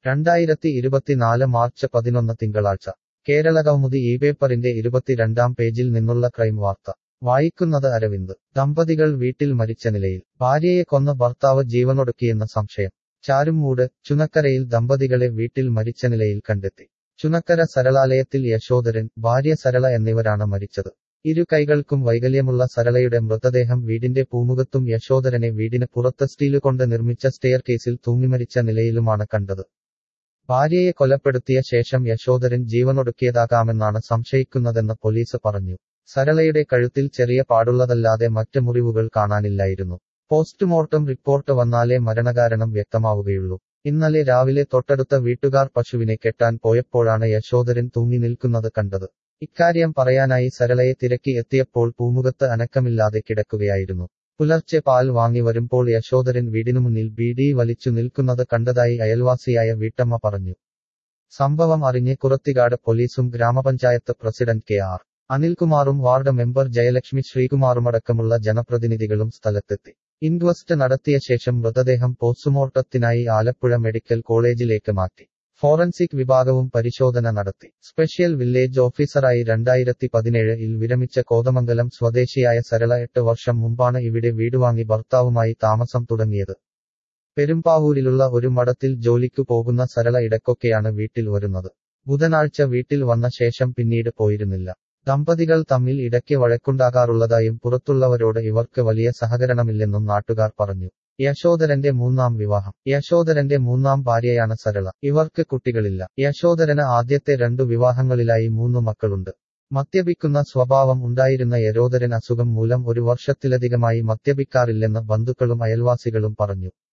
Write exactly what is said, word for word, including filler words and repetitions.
രണ്ടായിരത്തി ഇരുപത്തിനാല് മാർച്ച് പതിനൊന്ന് തിങ്കളാഴ്ച കേരളകൗമുദി ഈ പേപ്പറിന്റെ ഇരുപത്തിരണ്ടാം പേജിൽ നിന്നുള്ള ക്രൈം വാർത്ത വായിക്കുന്നത് അരവിന്ദ്. ദമ്പതികൾ വീട്ടിൽ മരിച്ച നിലയിൽ, ഭാര്യയെ കൊന്ന ഭർത്താവ് ജീവനൊടുക്കിയെന്ന സംശയം. ചാരുമൂട്, ചുനക്കരയിൽ ദമ്പതികളെ വീട്ടിൽ മരിച്ച നിലയിൽ കണ്ടെത്തി. ചുനക്കര സരളാലയത്തിൽ യശോധരൻ, ഭാര്യ സരള എന്നിവരാണ് മരിച്ചത്. ഇരു കൈകൾക്കും വൈകല്യമുള്ള സരളയുടെ മൃതദേഹം വീടിന്റെ പൂമുഖത്തും യശോധരനെ വീടിന് പുറത്ത് സ്റ്റീലുകൊണ്ട് നിർമ്മിച്ച സ്റ്റെയർകേസിൽ തൂങ്ങിമരിച്ച നിലയിലുമാണ് കണ്ടത്. ഭാര്യയെ കൊലപ്പെടുത്തിയ ശേഷം യശോധരൻ ജീവനൊടുക്കിയതാകാമെന്നാണ് സംശയിക്കുന്നതെന്ന് പോലീസ് പറഞ്ഞു. സരളയുടെ കഴുത്തിൽ ചെറിയ പാടുള്ളതല്ലാതെ മറ്റ് മുറിവുകൾ കാണാനില്ലായിരുന്നു. പോസ്റ്റ്മോർട്ടം റിപ്പോർട്ട് വന്നാലേ മരണകാരണം വ്യക്തമാവുകയുള്ളൂ. ഇന്നലെ രാവിലെ തൊട്ടടുത്ത വീട്ടുകാർ പശുവിനെ കെട്ടാൻ പോയപ്പോഴാണ് യശോധരൻ തൂങ്ങി നിൽക്കുന്നത് കണ്ടത്. ഇക്കാര്യം പറയാനായി സരളയെ തിരക്കി എത്തിയപ്പോൾ പൂമുഖത്ത് അനക്കമില്ലാതെ കിടക്കുകയായിരുന്നു. പുലർച്ചെ പാൽ വാങ്ങി വരുമ്പോൾ യശോധരൻ വീടിനുമുന്നിൽ ബീഡി വലിച്ചു നിൽക്കുന്നത് കണ്ടതായി അയൽവാസിയായ വീട്ടമ്മ പറഞ്ഞു. സംഭവം അറിഞ്ഞ് കുറത്തികാട് പോലീസും ഗ്രാമപഞ്ചായത്ത് പ്രസിഡന്റ് കെ ആർ അനിൽകുമാറും വാർഡ് മെമ്പർ ജയലക്ഷ്മി ശ്രീകുമാറുമടക്കമുള്ള ജനപ്രതിനിധികളും സ്ഥലത്തെത്തി. ഇൻക്വസ്റ്റ് നടത്തിയ ശേഷം മൃതദേഹം പോസ്റ്റ്മോർട്ടത്തിനായി ആലപ്പുഴ മെഡിക്കൽ കോളേജിലേക്ക് മാറ്റി. ഫോറൻസിക് വിഭാഗവും പരിശോധന നടത്തി. സ്പെഷ്യൽ വില്ലേജ് ഓഫീസറായി രണ്ടായിരത്തി പതിനേഴിൽ വിരമിച്ച കോതമംഗലം സ്വദേശിയായ സരള എട്ട് വർഷം മുമ്പാണ് ഇവിടെ വീടുവാങ്ങി ഭർത്താവുമായി താമസം തുടങ്ങിയത്. പെരുമ്പാവൂരിലുള്ള ഒരു മഠത്തിൽ ജോലിക്കു പോകുന്ന സരള ഇടയ്ക്കൊക്കെയാണ് വീട്ടിൽ വരുന്നത്. ബുധനാഴ്ച വീട്ടിൽ വന്ന ശേഷം പിന്നീട് പോയിരുന്നില്ല. ദമ്പതികൾ തമ്മിൽ ഇടയ്ക്ക് വഴക്കുണ്ടാകാറുള്ളതായും പുറത്തുള്ളവരോട് ഇവർക്ക് വലിയ സഹകരണമില്ലെന്നും നാട്ടുകാർ പറഞ്ഞു. യശോധരന്റെ മൂന്നാം വിവാഹം. യശോധരന്റെ മൂന്നാം ഭാര്യയാണ് സരള. ഇവർക്ക് കുട്ടികളില്ല. യശോധരന് ആദ്യത്തെ രണ്ടു വിവാഹങ്ങളിലായി മൂന്നു മക്കളുണ്ട്. മദ്യപിക്കുന്ന സ്വഭാവം ഉണ്ടായിരുന്ന യശോധരൻ അസുഖം മൂലം ഒരു വർഷത്തിലധികമായി മദ്യപിക്കാറില്ലെന്ന് ബന്ധുക്കളും അയൽവാസികളും പറഞ്ഞു.